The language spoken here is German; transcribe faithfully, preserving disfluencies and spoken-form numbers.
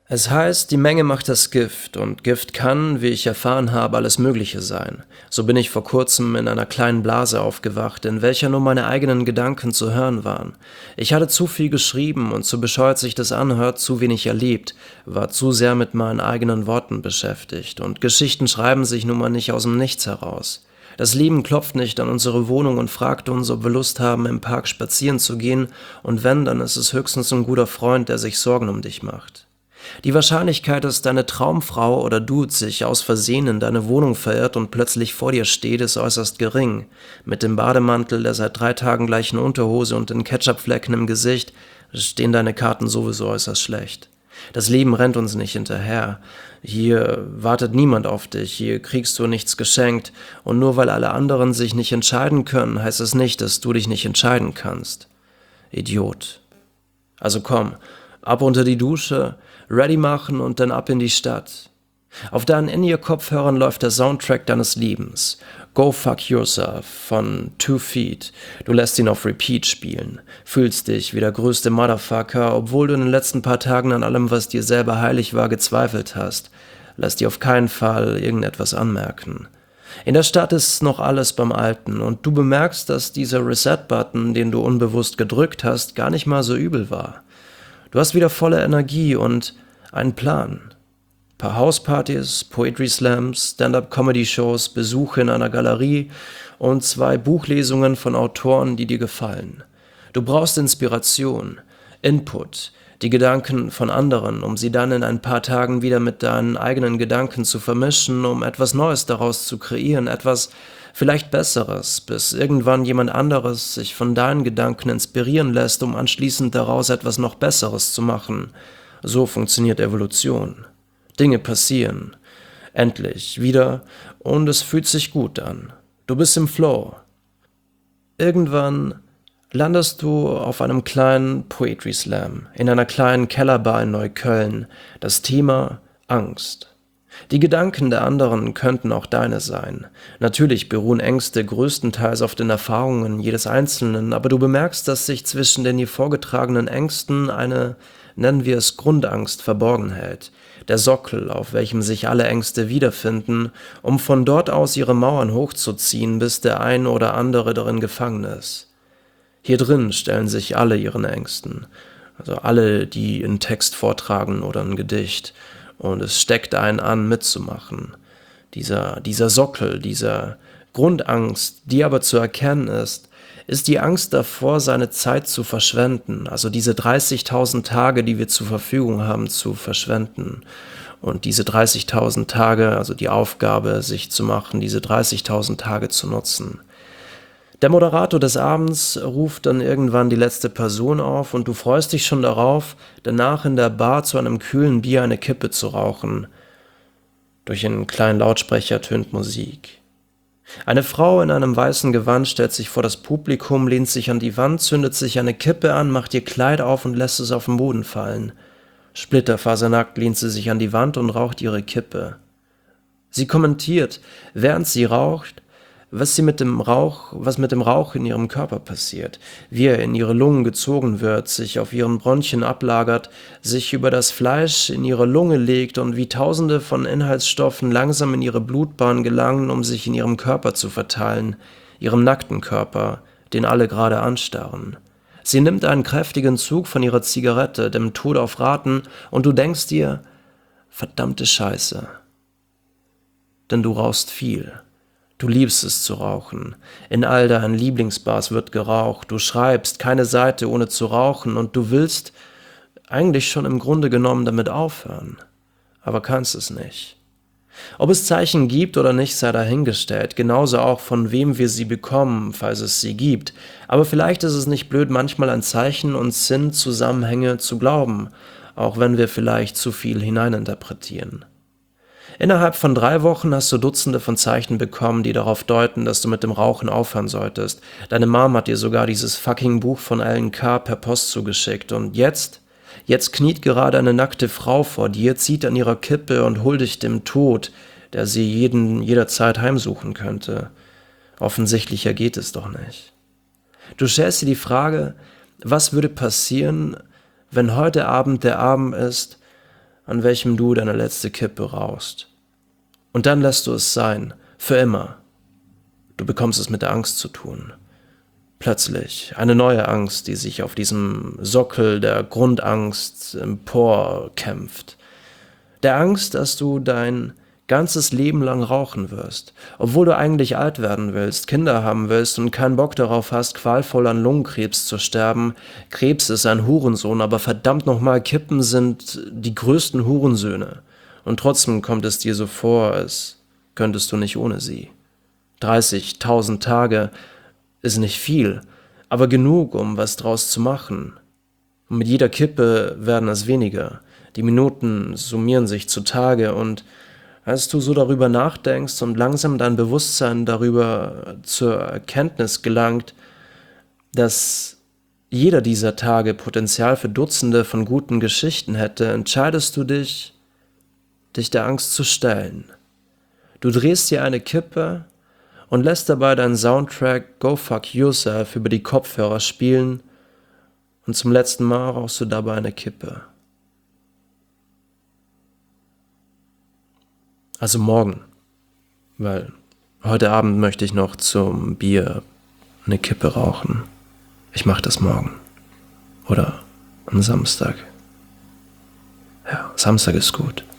Es heißt, die Menge macht das Gift, und Gift kann, wie ich erfahren habe, alles Mögliche sein. So bin ich vor kurzem in einer kleinen Blase aufgewacht, in welcher nur meine eigenen Gedanken zu hören waren. Ich hatte zu viel geschrieben und, so bescheuert sich das anhört, zu wenig erlebt, war zu sehr mit meinen eigenen Worten beschäftigt, und Geschichten schreiben sich nun mal nicht aus dem Nichts heraus. Das Leben klopft nicht an unsere Wohnung und fragt uns, ob wir Lust haben, im Park spazieren zu gehen, und wenn, dann ist es höchstens ein guter Freund, der sich Sorgen um dich macht. Die Wahrscheinlichkeit, dass deine Traumfrau oder Dude sich aus Versehen in deine Wohnung verirrt und plötzlich vor dir steht, ist äußerst gering. Mit dem Bademantel, der seit drei Tagen gleichen Unterhose und den Ketchupflecken im Gesicht stehen deine Karten sowieso äußerst schlecht. Das Leben rennt uns nicht hinterher. Hier wartet niemand auf dich, hier kriegst du nichts geschenkt, und nur weil alle anderen sich nicht entscheiden können, heißt es nicht, dass du dich nicht entscheiden kannst. Idiot. Also komm, ab unter die Dusche, ready machen und dann ab in die Stadt. Auf deinen In-Ear-Kopfhörern läuft der Soundtrack deines Lebens. Go Fuck Yourself von Two Feet. Du lässt ihn auf Repeat spielen, fühlst dich wie der größte Motherfucker, obwohl du in den letzten paar Tagen an allem, was dir selber heilig war, gezweifelt hast. Lass dir auf keinen Fall irgendetwas anmerken. In der Stadt ist noch alles beim Alten, und du bemerkst, dass dieser Reset-Button, den du unbewusst gedrückt hast, gar nicht mal so übel war. Du hast wieder volle Energie und einen Plan. Paar Hauspartys, Poetry Slams, Stand-up-Comedy-Shows, Besuche in einer Galerie und zwei Buchlesungen von Autoren, die dir gefallen. Du brauchst Inspiration, Input, die Gedanken von anderen, um sie dann in ein paar Tagen wieder mit deinen eigenen Gedanken zu vermischen, um etwas Neues daraus zu kreieren, etwas vielleicht Besseres, bis irgendwann jemand anderes sich von deinen Gedanken inspirieren lässt, um anschließend daraus etwas noch Besseres zu machen. So funktioniert Evolution. Dinge passieren. Endlich, wieder, und es fühlt sich gut an. Du bist im Flow. Irgendwann landest du auf einem kleinen Poetry Slam, in einer kleinen Kellerbar in Neukölln. Das Thema Angst. Die Gedanken der anderen könnten auch deine sein. Natürlich beruhen Ängste größtenteils auf den Erfahrungen jedes Einzelnen, aber du bemerkst, dass sich zwischen den hier vorgetragenen Ängsten eine, nennen wir es, Grundangst verborgen hält. Der Sockel, auf welchem sich alle Ängste wiederfinden, um von dort aus ihre Mauern hochzuziehen, bis der ein oder andere darin gefangen ist. Hier drin stellen sich alle ihren Ängsten, also alle, die einen Text vortragen oder ein Gedicht, und es steckt einen an, mitzumachen. Dieser, dieser Sockel, dieser Grundangst, die aber zu erkennen ist, ist die Angst davor, seine Zeit zu verschwenden, also diese dreißigtausend Tage, die wir zur Verfügung haben, zu verschwenden. Und diese dreißigtausend Tage, also die Aufgabe, sich zu machen, diese dreißigtausend Tage zu nutzen. Der Moderator des Abends ruft dann irgendwann die letzte Person auf, und du freust dich schon darauf, danach in der Bar zu einem kühlen Bier eine Kippe zu rauchen. Durch einen kleinen Lautsprecher tönt Musik. Eine Frau in einem weißen Gewand stellt sich vor das Publikum, lehnt sich an die Wand, zündet sich eine Kippe an, macht ihr Kleid auf und lässt es auf den Boden fallen. Splitterfasernackt lehnt sie sich an die Wand und raucht ihre Kippe. Sie kommentiert, während sie raucht, was sie mit dem Rauch, was mit dem Rauch in ihrem Körper passiert, wie er in ihre Lungen gezogen wird, sich auf ihren Bronchien ablagert, sich über das Fleisch in ihre Lunge legt und wie Tausende von Inhaltsstoffen langsam in ihre Blutbahn gelangen, um sich in ihrem Körper zu verteilen, ihrem nackten Körper, den alle gerade anstarren. Sie nimmt einen kräftigen Zug von ihrer Zigarette, dem Tod auf Raten, und du denkst dir, verdammte Scheiße. Denn du rauchst viel. Du liebst es zu rauchen. In all deinen Lieblingsbars wird geraucht. Du schreibst keine Seite ohne zu rauchen, und du willst eigentlich schon im Grunde genommen damit aufhören, aber kannst es nicht. Ob es Zeichen gibt oder nicht, sei dahingestellt, genauso auch von wem wir sie bekommen, falls es sie gibt. Aber vielleicht ist es nicht blöd, manchmal an Zeichen und Sinnzusammenhänge zu glauben, auch wenn wir vielleicht zu viel hineininterpretieren. Innerhalb von drei Wochen hast du Dutzende von Zeichen bekommen, die darauf deuten, dass du mit dem Rauchen aufhören solltest. Deine Mom hat dir sogar dieses fucking Buch von Alan Carr per Post zugeschickt. Und jetzt? Jetzt kniet gerade eine nackte Frau vor dir, zieht an ihrer Kippe und huldigt dem Tod, der sie jeden, jederzeit heimsuchen könnte. Offensichtlicher geht es doch nicht. Du stellst dir die Frage, was würde passieren, wenn heute Abend der Abend ist, an welchem du deine letzte Kippe rauchst. Und dann lässt du es sein, für immer. Du bekommst es mit der Angst zu tun. Plötzlich eine neue Angst, die sich auf diesem Sockel der Grundangst emporkämpft. Der Angst, dass du dein ganzes Leben lang rauchen wirst, obwohl du eigentlich alt werden willst, Kinder haben willst und keinen Bock darauf hast, qualvoll an Lungenkrebs zu sterben. Krebs ist ein Hurensohn, aber verdammt nochmal, Kippen sind die größten Hurensöhne. Und trotzdem kommt es dir so vor, als könntest du nicht ohne sie. dreißigtausend Tage ist nicht viel, aber genug, um was draus zu machen. Und mit jeder Kippe werden es weniger. Die Minuten summieren sich zu Tage und als du so darüber nachdenkst und langsam dein Bewusstsein darüber zur Erkenntnis gelangt, dass jeder dieser Tage Potenzial für Dutzende von guten Geschichten hätte, entscheidest du dich, dich der Angst zu stellen. Du drehst dir eine Kippe und lässt dabei deinen Soundtrack Go Fuck Yourself über die Kopfhörer spielen und zum letzten Mal rauchst du dabei eine Kippe. Also morgen, weil heute Abend möchte ich noch zum Bier eine Kippe rauchen. Ich mache das morgen. Oder am Samstag. Ja, Samstag ist gut.